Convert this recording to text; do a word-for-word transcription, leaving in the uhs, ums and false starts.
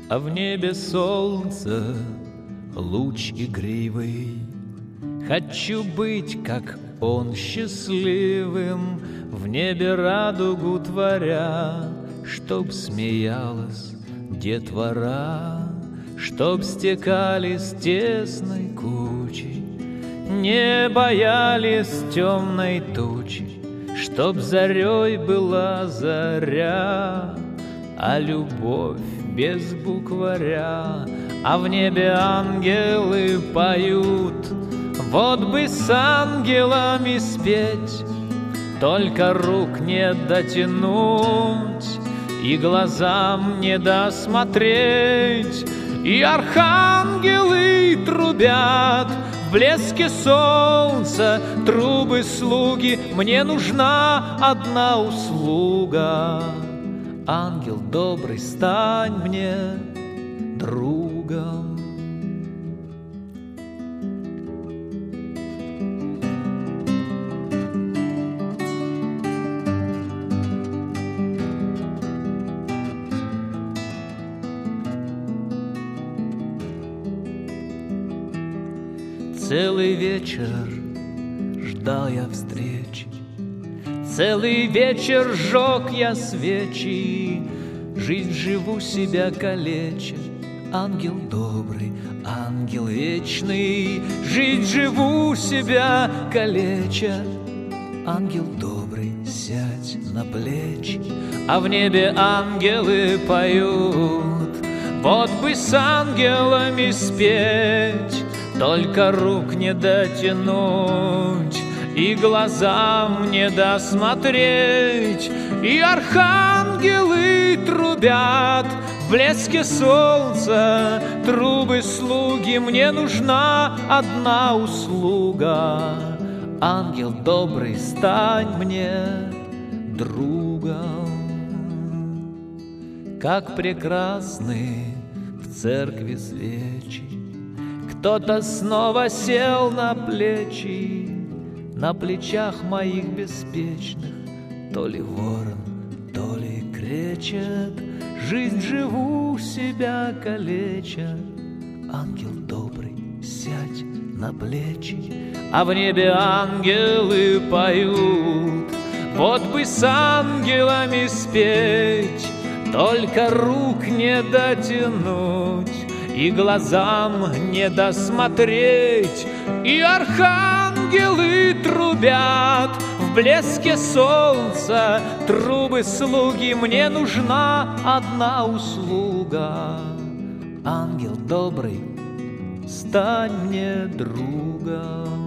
а в небе солнце, луч игривый. Хочу быть, как он, счастливым, в небе радугу творя, чтоб смеялась детвора, чтоб стекались тесной кучей, не боялись темной тучи, чтоб зарей была заря, а любовь без букваря, а в небе ангелы поют. Вот бы с ангелами спеть, только рук не дотянуть и глазам не досмотреть. И архангелы трубят в блеске солнца, трубы слуги, мне нужна одна услуга. Ангел добрый, стань мне другом. Целый вечер ждал я встречи, целый вечер жег я свечи, жизнь живу себя калеча. Ангел добрый, ангел вечный, жизнь живу себя калеча. Ангел добрый, сядь на плечи, а в небе ангелы поют. Вот бы с ангелами спеть, только рук не дотянуть и глазам не досмотреть. И архангелы трубят в блеске солнца, трубы слуги, мне нужна одна услуга. Ангел добрый, стань мне другом. Как прекрасны в церкви свечи, кто-то снова сел на плечи, на плечах моих беспечных то ли ворон, то ли кречет, жизнь живу себя калеча. Ангел добрый, сядь на плечи, а в небе ангелы поют. Вот бы с ангелами спеть, только рук не дотянуть и глазам не досмотреть. И архангелы трубят в блеске солнца, трубы слуги, мне нужна одна услуга. Ангел добрый, стань мне другом.